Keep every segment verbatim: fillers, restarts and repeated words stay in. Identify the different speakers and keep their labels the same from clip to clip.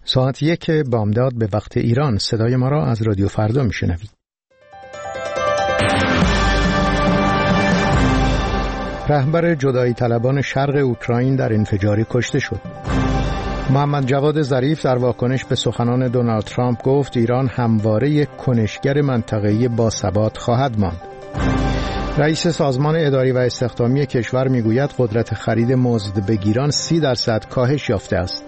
Speaker 1: ساعت یک بامداد به وقت ایران. صدای ما را از رادیو فردا میشنوید. رهبر جدایی طلبان شرق اوکراین در انفجاری کشته شد. محمد جواد ظریف در واکنش به سخنان دونالد ترامپ گفت ایران همواره یک کنشگر منطقه‌ای باثبات خواهد ماند. رئیس سازمان اداری و استخدامی کشور میگوید قدرت خرید مزد بگیران سی درصد کاهش یافته است.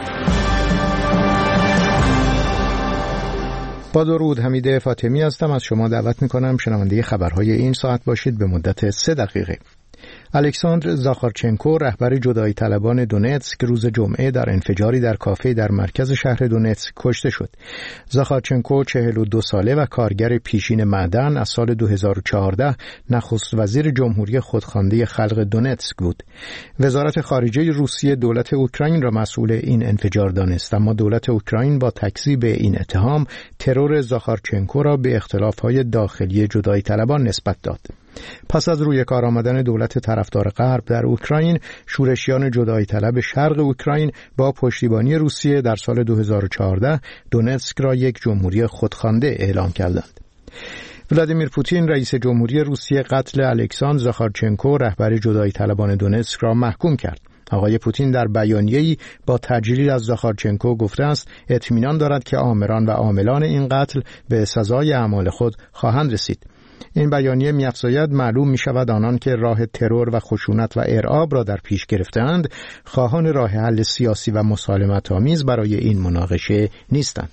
Speaker 1: با درود، حمید فاطمی هستم. از شما دعوت میکنم شنونده خبرهای این ساعت باشید به مدت سه دقیقه. الکساندر زاخارچنکو رهبر جدایی طلبان دونتسک روز جمعه در انفجاری در کافه در مرکز شهر دونتسک کشته شد. زاخارچنکو چهل و دو ساله و کارگر پیشین معدن از سال دو هزار و چهارده نخست وزیر جمهوری خودخوانده خلق دونتسک بود. وزارت خارجه روسیه دولت اوکراین را مسئول این انفجار دانست، اما دولت اوکراین با تکذیب این اتهام ترور زاخارچنکو را به اختلاف‌های داخلی جدایی طلبان نسبت داد. پس از روی کار آمدن دولت طرفدار غرب در اوکراین، شورشیان جدایی طلب شرق اوکراین با پشتیبانی روسیه در سال دو هزار و چهارده دونتسک را یک جمهوری خودخوانده اعلام کردند. ولادیمیر پوتین رئیس جمهوری روسیه قتل الکساندر زاخارچنکو رهبر جدایی طلبان دونتسک را محکوم کرد. آقای پوتین در بیانیه‌ای با تجلیل از زاخارچنکو گفته است اطمینان دارد که آمران و عاملان این قتل به سزای اعمال خود خواهند رسید. این بیانیه می‌افزاید معلوم می‌شود آنان که راه ترور و خشونت و ارعاب را در پیش گرفتند خواهان راه حل سیاسی و مسالمت‌آمیز برای این مناقشه نیستند.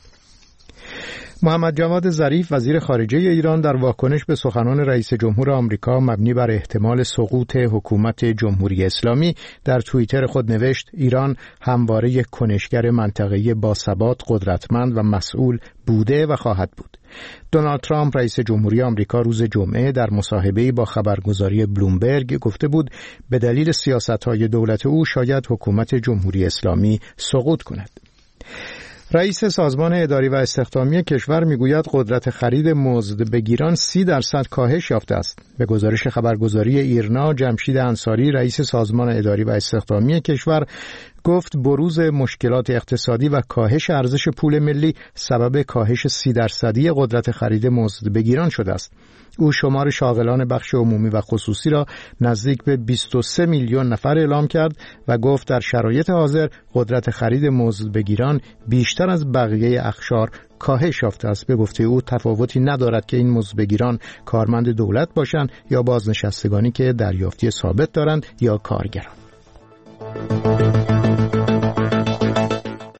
Speaker 1: محمد جواد ظریف وزیر خارجه ایران در واکنش به سخنان رئیس جمهور آمریکا مبنی بر احتمال سقوط حکومت جمهوری اسلامی در توییتر خود نوشت ایران همواره یک کنشگر منطقه‌ای باثبات، قدرتمند و مسئول بوده و خواهد بود. دونالد ترامپ رئیس جمهوری آمریکا روز جمعه در مصاحبه‌ای با خبرگزاری بلومبرگ گفته بود به دلیل سیاست‌های دولت او شاید حکومت جمهوری اسلامی سقوط کند. رئیس سازمان اداری و استخدامی کشور میگوید قدرت خرید مزد بگیران سی درصد کاهش یافته است. به گزارش خبرگزاری ایرنا، جمشید انصاری رئیس سازمان اداری و استخدامی کشور گفت بروز مشکلات اقتصادی و کاهش ارزش پول ملی سبب کاهش سی درصدی قدرت خرید مزد بگیران شده است. او شمار شاغلان بخش عمومی و خصوصی را نزدیک به بیست و سه میلیون نفر اعلام کرد و گفت در شرایط حاضر قدرت خرید مزد بگیران بیشتر از بقیه اقشار کاهش یافته است. به گفته او تفاوتی ندارد که این مزد بگیران کارمند دولت باشند یا بازنشستگانی که دریافتی ثابت دارند یا کارگران.